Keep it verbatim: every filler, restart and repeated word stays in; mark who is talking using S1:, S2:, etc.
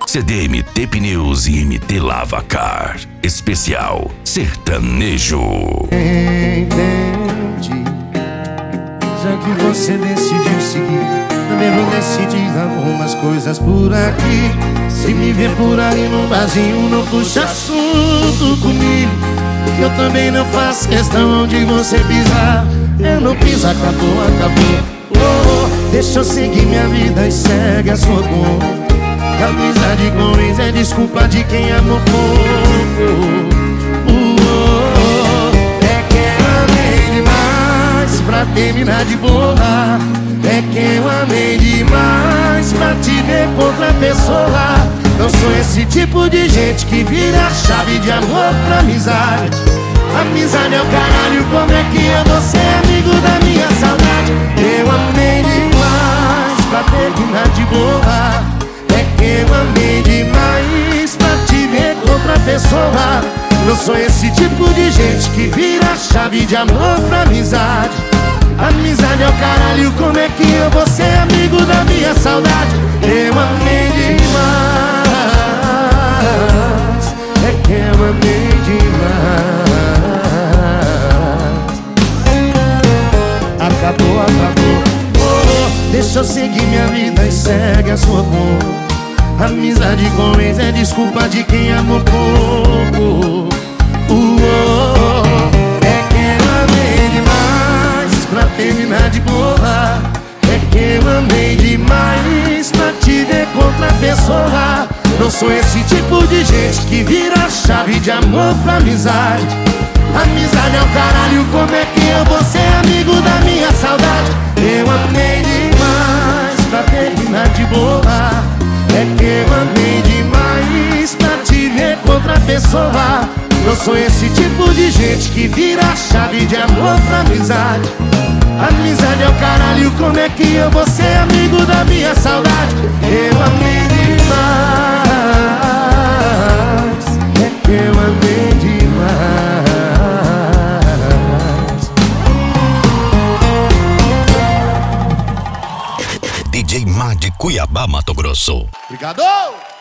S1: C D M T Pneus e M T Lavacar. Especial sertanejo.
S2: Entendi. Já que você decidiu seguir, também vou decidir algumas coisas por aqui. Se me ver por aí no barzinho, não puxa assunto comigo, que eu também não faço questão de você pisar. Eu não piso, acabou, acabou. Oh, oh, deixa eu seguir minha vida e segue a sua conta. Amizade com ex é desculpa de quem amou pouco. Oh, oh, é que eu amei demais pra terminar de boa. É que eu amei demais pra te ver com outra pessoa. Não sou esse tipo de gente que vira a chave de amor pra amizade. Amizade é o caralho, como é que eu vou ser amigo da minha saudade? Eu amei demais pra terminar de boa. É que eu amei demais pra te ver com outra pessoa. Não sou esse tipo de gente que vira a chave de amor pra amizade. Amizade é o caralho, como é que eu vou ser amigo da minha saudade? Eu amei demais. É que eu amei demais. Acabou, acabou. Oh, deixa eu seguir minha vida e segue a sua cor. Amizade com ex é desculpa de quem amou pouco. Oh, oh, é que eu amei demais pra terminar de boa. É que eu amei demais pra te ver com outra pessoa. Não sou esse tipo de gente que vira a chave de amor pra amizade. Amizade é o caralho, como é que eu vou ser amigo da minha saudade? Eu amei demais pra terminar de boa. É que eu amei demais pra te ver com outra pessoa. Não sou esse tipo de gente que vira a chave de amor pra amizade. Amizade é o caralho, como é que eu vou ser amigo da minha saudade? Eu amei demais. É que eu amei demais.
S1: D J Mar de Cuiabá, Mato Grosso.
S2: Obrigado!